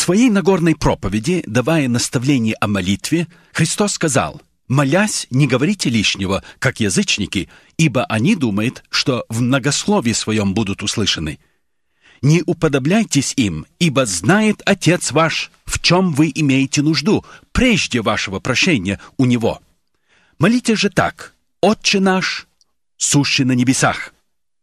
своей Нагорной проповеди, давая наставление о молитве, Христос сказал: «Молясь, не говорите лишнего, как язычники, ибо они думают, что в многословии своем будут услышаны. Не уподобляйтесь им, ибо знает Отец ваш, в чем вы имеете нужду, прежде вашего прошения у Него. Молитесь же так: Отче наш, сущий на небесах».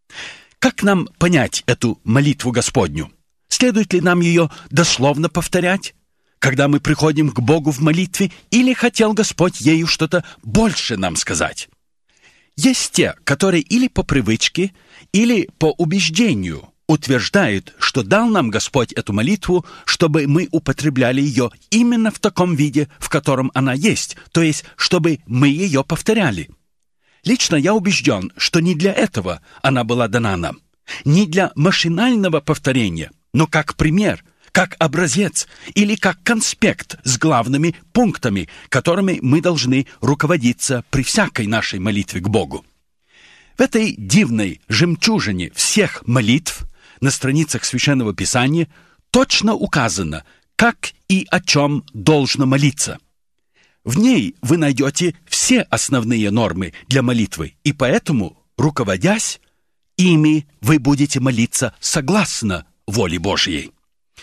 Как нам понять эту молитву Господню? Следует ли нам ее дословно повторять, когда мы приходим к Богу в молитве, или хотел Господь ею что-то больше нам сказать? Есть те, которые или по привычке, или по убеждению утверждают, что дал нам Господь эту молитву, чтобы мы употребляли ее именно в таком виде, в котором она есть, то есть, чтобы мы ее повторяли. Лично я убежден, что не для этого она была дана нам, не для машинального повторения, но как пример, как образец или как конспект с главными пунктами, которыми мы должны руководиться при всякой нашей молитве к Богу. В этой дивной жемчужине всех молитв на страницах Священного Писания точно указано, как и о чем должно молиться. В ней вы найдете все основные нормы для молитвы, и поэтому, руководясь ими, вы будете молиться согласно воле Божьей.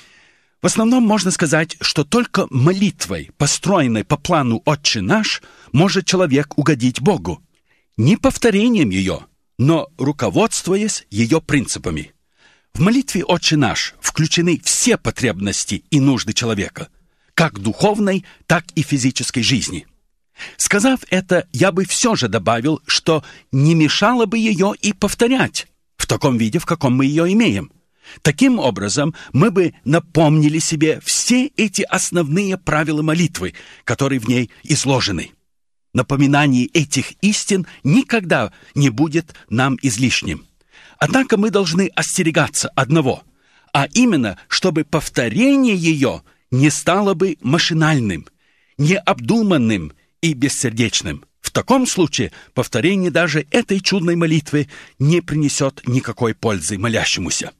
В основном можно сказать, что только молитвой, построенной по плану «Отче наш», может человек угодить Богу. Не повторением ее, но руководствуясь ее принципами. В молитве «Отче наш» включены все потребности и нужды человека, как духовной, так и физической жизни. Сказав это, я бы все же добавил, что не мешало бы ее и повторять в таком виде, в каком мы ее имеем. Таким образом, мы бы напомнили себе все эти основные правила молитвы, которые в ней изложены. Напоминание этих истин никогда не будет нам излишним. Однако мы должны остерегаться одного, а именно, чтобы повторение ее не стало бы машинальным, необдуманным и бессердечным. В таком случае повторение даже этой чудной молитвы не принесет никакой пользы молящемуся.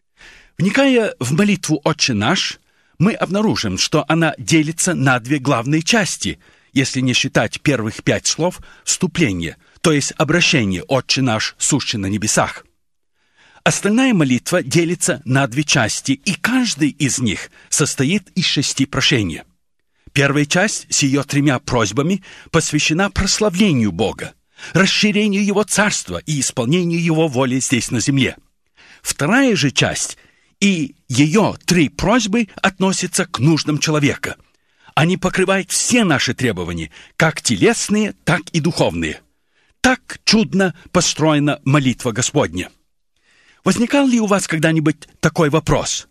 Вникая в молитву «Отче наш», мы обнаружим, что она делится на две главные части, если не считать первых 5 слов вступления, то есть обращение «Отче наш, сущий на небесах». Остальная молитва делится на 2 части, и каждый из них состоит из 6 прошений. Первая часть с ее 3 просьбами посвящена прославлению Бога, расширению Его царства и исполнению Его воли здесь на земле. Вторая же часть и ее 3 просьбы относятся к нуждам человека. Они покрывают все наши требования, как телесные, так и духовные. Так чудно построена молитва Господня. Возникал ли у вас когда-нибудь такой вопрос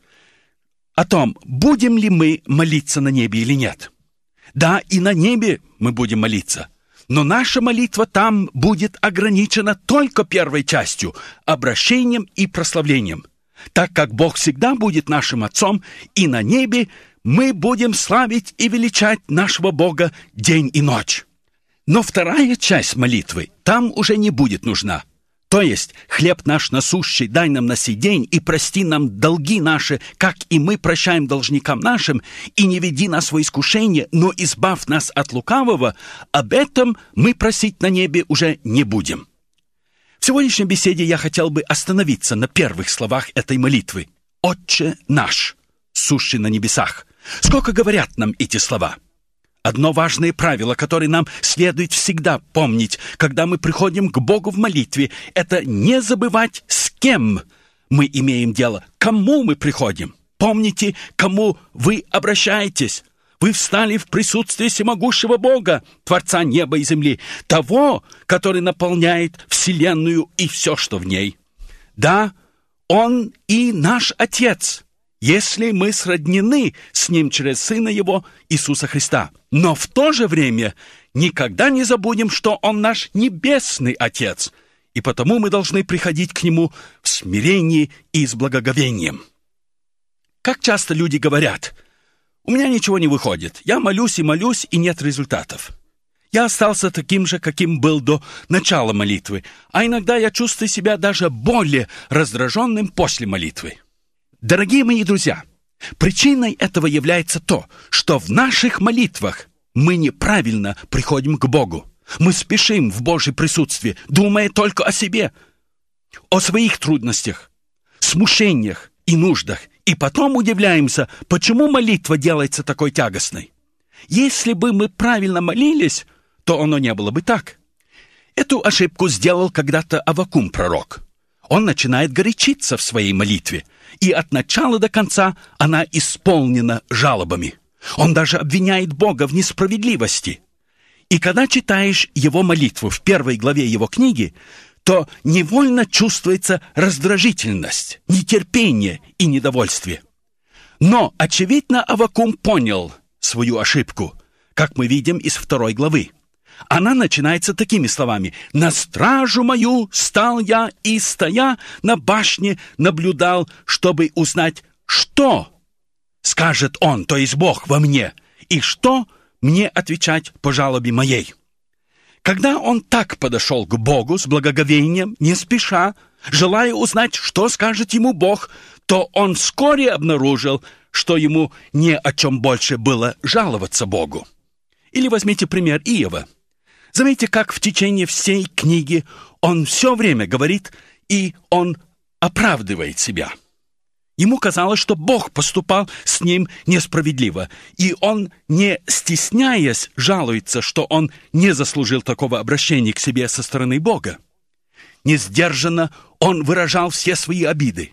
о том, будем ли мы молиться на небе или нет? Да, и на небе мы будем молиться, но наша молитва там будет ограничена только первой частью – обращением и прославлением. Так как Бог всегда будет нашим Отцом, и на небе мы будем славить и величать нашего Бога день и ночь. Но вторая часть молитвы там уже не будет нужна. То есть, хлеб наш насущий дай нам на сей день, и прости нам долги наши, как и мы прощаем должникам нашим, и не веди нас во искушение, но избавь нас от лукавого, об этом мы просить на небе уже не будем. В сегодняшней беседе я хотел бы остановиться на первых словах этой молитвы. «Отче наш, сущий на небесах». Сколько говорят нам эти слова? Одно важное правило, которое нам следует всегда помнить, когда мы приходим к Богу в молитве, это не забывать, с кем мы имеем дело, кому мы приходим. Помните, кому вы обращаетесь. Вы встали в присутствии всемогущего Бога, Творца неба и земли, того, который наполняет вселенную и все, что в ней. Да, Он и наш Отец, если мы сроднены с Ним через Сына Его, Иисуса Христа. Но в то же время никогда не забудем, что Он наш Небесный Отец, и потому мы должны приходить к Нему в смирении и с благоговением. Как часто люди говорят: «У меня ничего не выходит, я молюсь, и нет результатов. Я остался таким же, каким был до начала молитвы, а иногда я чувствую себя даже более раздраженным после молитвы». Дорогие мои друзья, Причиной этого является то, что в наших молитвах мы неправильно приходим к Богу. Мы спешим в Божье присутствие, думая только о себе, о своих трудностях, смущениях и нуждах, и потом удивляемся, почему молитва делается такой тягостной. Если бы мы правильно молились, то оно не было бы так. Эту ошибку сделал когда-то Аввакум пророк. Он начинает горячиться в своей молитве, и от начала до конца она исполнена жалобами. Он даже обвиняет Бога в несправедливости. И когда читаешь его молитву в 1 главе его книги, то невольно чувствуется раздражительность, нетерпение и недовольствие. Но, очевидно, Аввакум понял свою ошибку, как мы видим из 2 главы. Она начинается такими словами: «На стражу мою стал я и, стоя на башне, наблюдал, чтобы узнать, что скажет он, то есть Бог, во мне, и что мне отвечать по жалобе моей». Когда он так подошел к Богу с благоговением, не спеша, желая узнать, что скажет ему Бог, то он вскоре обнаружил, что ему не о чем больше было жаловаться Богу. Или возьмите пример Иова. Заметьте, как в течение всей книги он все время говорит, и он оправдывает себя. Ему казалось, что Бог поступал с ним несправедливо, и он, не стесняясь, жалуется, что он не заслужил такого обращения к себе со стороны Бога. Несдержанно он выражал все свои обиды.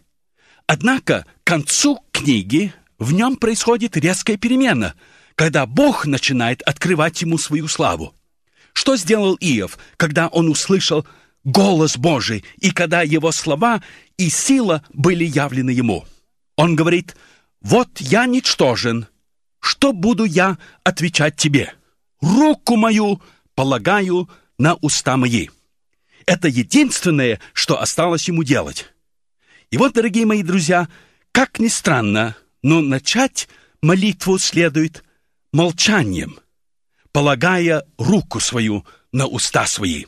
Однако к концу книги в нем происходит резкая перемена, когда Бог начинает открывать ему свою славу. Что сделал Иов, когда он услышал голос Божий, и когда его слова и сила были явлены ему? Он говорит: «Вот я ничтожен, что буду я отвечать тебе? Руку мою полагаю на уста мои». Это единственное, что осталось ему делать. И вот, дорогие мои друзья, как ни странно, но начать молитву следует молчанием, полагая руку свою на уста свои.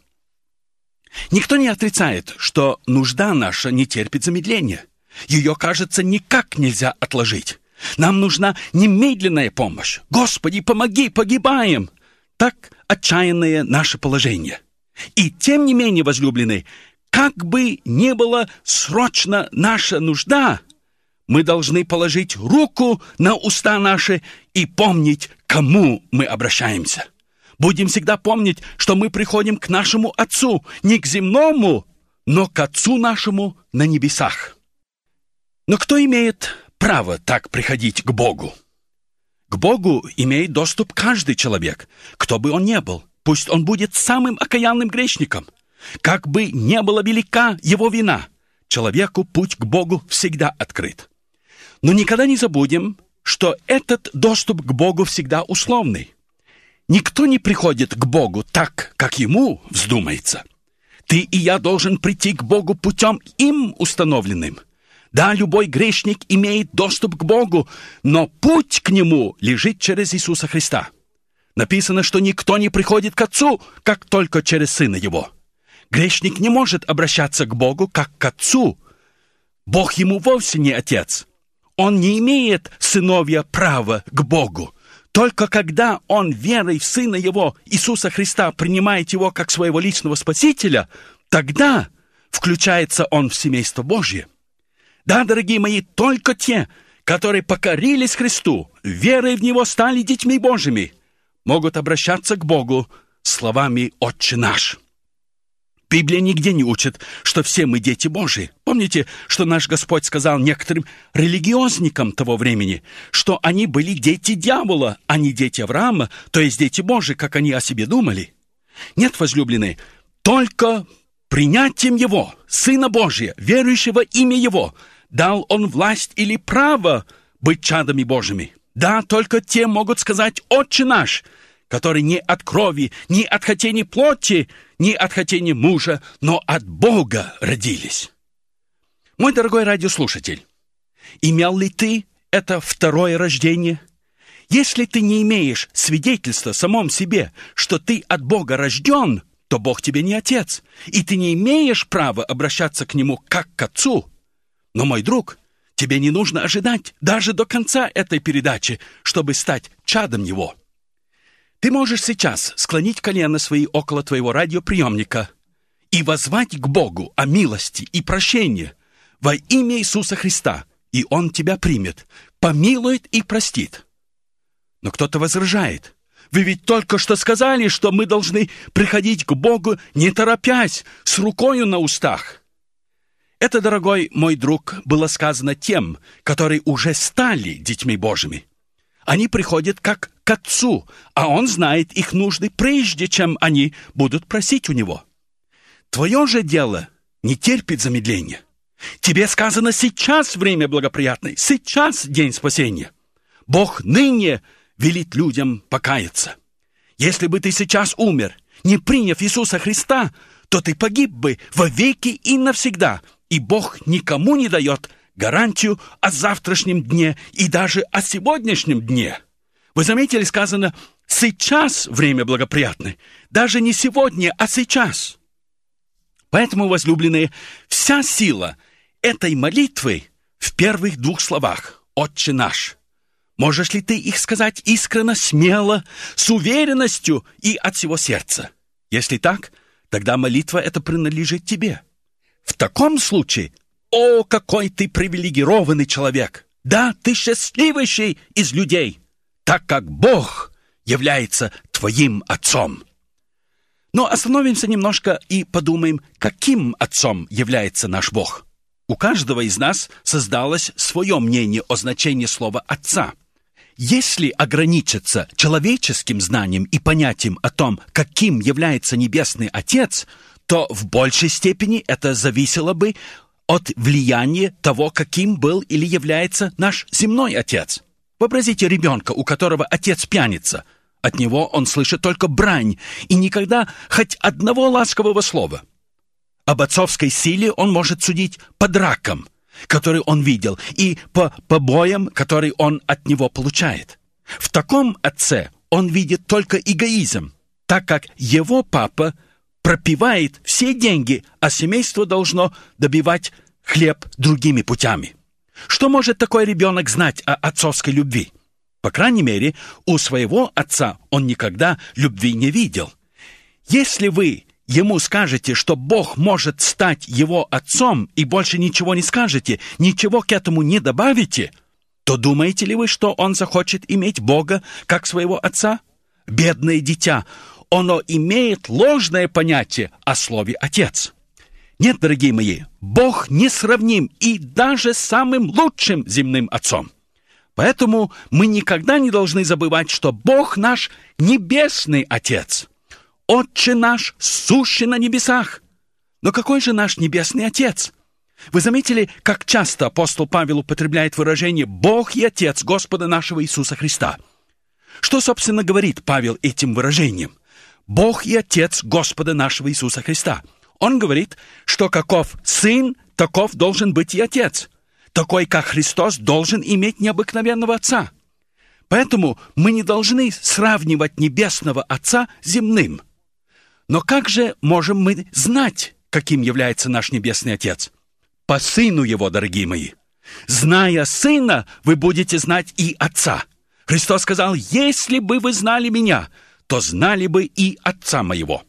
Никто не отрицает, что нужда наша не терпит замедления. Ее, кажется, никак нельзя отложить. Нам нужна немедленная помощь. «Господи, помоги, погибаем!» Так отчаянное наше положение. И тем не менее, возлюбленные, как бы ни была срочно наша нужда, мы должны положить руку на уста наши и помнить, к кому мы обращаемся. Будем всегда помнить, что мы приходим к нашему Отцу, не к земному, но к Отцу нашему на небесах. Но кто имеет право так приходить к Богу? К Богу имеет доступ каждый человек, кто бы он ни был. Пусть он будет самым окаянным грешником. Как бы ни была велика его вина, человеку путь к Богу всегда открыт. Но никогда не забудем, что этот доступ к Богу всегда условный. Никто не приходит к Богу так, как ему вздумается. Ты и я должен прийти к Богу путем им установленным. Да, любой грешник имеет доступ к Богу, но путь к Нему лежит через Иисуса Христа. Написано, что никто не приходит к Отцу, как только через Сына Его. Грешник не может обращаться к Богу, как к Отцу. Бог ему вовсе не Отец. Он не имеет сыновья права к Богу. Только когда он верой в Сына Его, Иисуса Христа, принимает Его как своего личного Спасителя, тогда включается он в семейство Божье. Да, дорогие мои, только те, которые покорились Христу, верой в Него стали детьми Божьими, могут обращаться к Богу словами «Отче наш». Библия нигде не учит, что все мы дети Божьи. Помните, что наш Господь сказал некоторым религиозникам того времени, что они были дети дьявола, а не дети Авраама, то есть дети Божьи, как они о себе думали? Нет, возлюбленные, только принятием Его, Сына Божия, верующего имя Его, дал Он власть или право быть чадами Божьими. Да, только те могут сказать «Отче наш», который не от крови, не от хотения плоти, не от хотения мужа, но от Бога родились. Мой дорогой радиослушатель, имел ли ты это второе рождение? Если ты не имеешь свидетельства самом себе, что ты от Бога рожден, то Бог тебе не Отец, и ты не имеешь права обращаться к Нему как к Отцу. Но, мой друг, Тебе не нужно ожидать даже до конца этой передачи, чтобы стать чадом Его. Ты можешь сейчас склонить колено свои около твоего радиоприемника и воззвать к Богу о милости и прощении во имя Иисуса Христа, и Он тебя примет, помилует и простит. Но кто-то возражает. Вы ведь только что сказали, что мы должны приходить к Богу, не торопясь, с рукою на устах. Это, дорогой мой друг, было сказано тем, которые уже стали детьми Божьими. Они приходят как к Отцу, а Он знает их нужды, прежде чем они будут просить у Него. Твое же дело не терпит замедления. Тебе сказано: сейчас время благоприятное, сейчас день спасения. Бог ныне велит людям покаяться. Если бы ты сейчас умер, не приняв Иисуса Христа, то ты погиб бы вовеки и навсегда, и Бог никому не дает гарантию о завтрашнем дне и даже о сегодняшнем дне. Вы заметили, сказано: сейчас время благоприятное, даже не сегодня, а сейчас. Поэтому, возлюбленные, вся сила этой молитвы в первых двух словах: «Отче наш». Можешь ли ты их сказать искренне, смело, с уверенностью и от всего сердца? Если так, тогда молитва эта принадлежит тебе. В таком случае, о, какой ты привилегированный человек! Да, ты счастливейший из людей, так как Бог является твоим Отцом. Но остановимся немножко и подумаем, каким Отцом является наш Бог. У каждого из нас создалось свое мнение о значении слова «отца». Если ограничиться человеческим знанием и понятием о том, каким является Небесный Отец, то в большей степени это зависело бы от влияния того, каким был или является наш земной отец. Вообразите ребенка, у которого отец пьяница. От него он слышит только брань и никогда хоть одного ласкового слова. Об отцовской силе он может судить по дракам, который он видел, и по побоям, которые он от него получает. В таком отце он видит только эгоизм, так как его папа пропивает все деньги, а семейство должно добивать хлеб другими путями. Что может такой ребенок знать о отцовской любви? По крайней мере, у своего отца он никогда любви не видел. Если вы ему скажете, что Бог может стать его отцом, и больше ничего не скажете, ничего к этому не добавите, то думаете ли вы, что он захочет иметь Бога как своего отца? Бедное дитя, оно имеет ложное понятие о слове «отец». Нет, дорогие мои, Бог несравним и даже самым лучшим земным отцом. Поэтому мы никогда не должны забывать, что Бог наш небесный Отец. «Отче наш, сущий на небесах». Но какой же наш Небесный Отец? Вы заметили, как часто апостол Павел употребляет выражение «Бог и Отец Господа нашего Иисуса Христа»? Что, собственно, говорит Павел этим выражением? «Бог и Отец Господа нашего Иисуса Христа». Он говорит, что каков Сын, таков должен быть и Отец. Такой, как Христос, должен иметь необыкновенного Отца. Поэтому мы не должны сравнивать Небесного Отца с земным. Но как же можем мы знать, каким является наш Небесный Отец? По Сыну Его, дорогие мои. Зная Сына, вы будете знать и Отца. Христос сказал: «Если бы вы знали Меня, то знали бы и Отца Моего».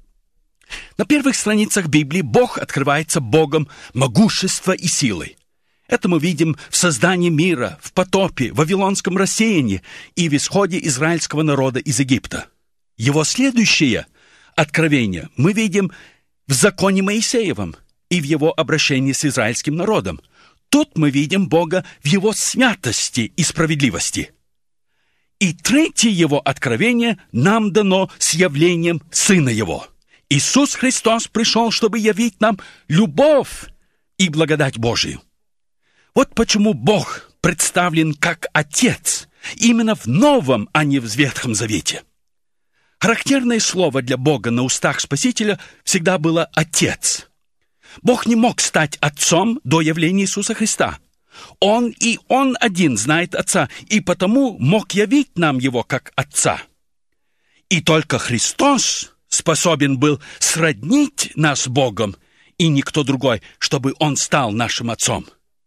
На первых страницах Библии Бог открывается Богом могущества и силы. Это мы видим в создании мира, в потопе, в вавилонском рассеянии и в исходе израильского народа из Египта. Его следующее откровение мы видим в законе Моисеевом и в его обращении с израильским народом. Тут мы видим Бога в его святости и справедливости. И третье его откровение нам дано с явлением Сына Его. Иисус Христос пришел, чтобы явить нам любовь и благодать Божию. Вот почему Бог представлен как Отец именно в Новом, а не в Ветхом Завете. Характерное слово для Бога на устах Спасителя всегда было «Отец». Бог не мог стать Отцом до явления Иисуса Христа. Он и Он один знает Отца, и потому мог явить нам Его как Отца. И только Христос способен был сроднить нас с Богом, и никто другой, чтобы Он стал нашим Отцом.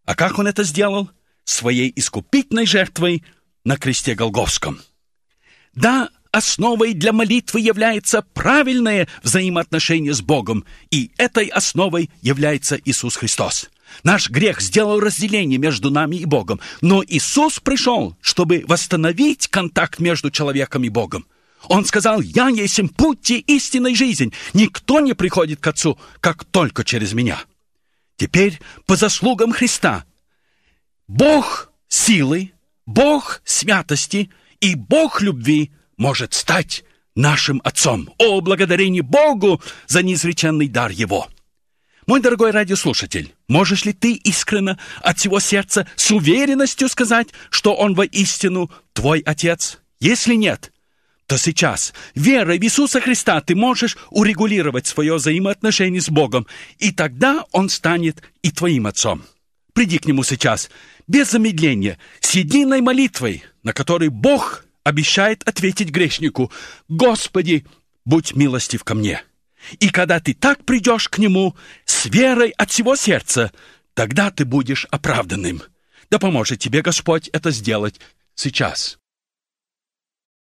А как Он это сделал? Своей искупительной жертвой на кресте Голгофском. Да, основой для молитвы является правильное взаимоотношение с Богом, и этой основой является Иисус Христос. Наш грех сделал разделение между нами и Богом, но Иисус пришел, чтобы восстановить контакт между человеком и Богом. Он сказал: «Я есть путь и истина и жизнь. Никто не приходит к Отцу, как только через Меня». Теперь, по заслугам Христа, Бог силы, Бог святости и Бог любви может стать нашим Отцом. О, благодарение Богу за неизреченный дар Его! Мой дорогой радиослушатель, можешь ли ты искренне от всего сердца с уверенностью сказать, что Он воистину твой Отец? Если нет, то сейчас, верой в Иисуса Христа, ты можешь урегулировать свое взаимоотношение с Богом, и тогда Он станет и твоим Отцом. Приди к Нему сейчас, без замедления, с единой молитвой, на которой Бог обещает ответить грешнику: «Господи, будь милостив ко мне». И когда ты так придешь к Нему с верой от всего сердца, тогда ты будешь оправданным. Да поможет тебе Господь это сделать сейчас.